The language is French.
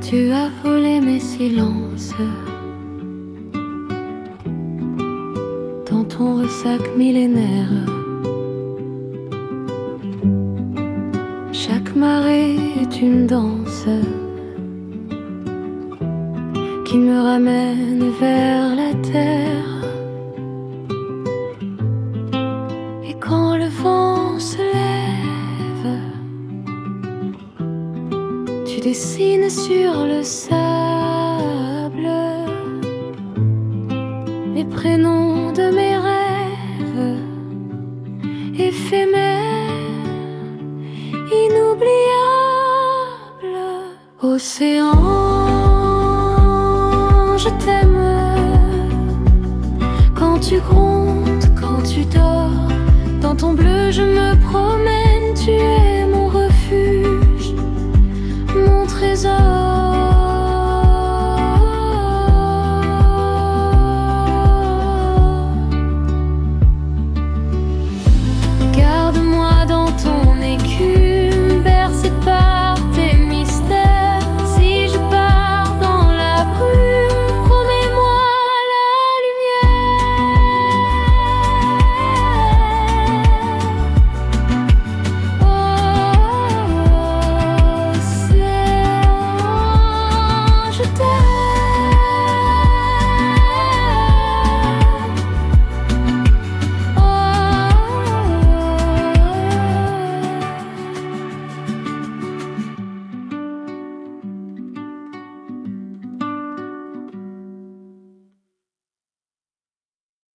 Tu as volé mes silences dans ton ressac millénaire. Chaque marée est une danse qui me ramène vers la terre. Et quand le vent se lève, tu dessines sur le sable les prénoms de mes rêves éphémères, inoubliables. Océan, je t'aime quand tu grondes, quand tu dors. Dans ton bleu je me promène.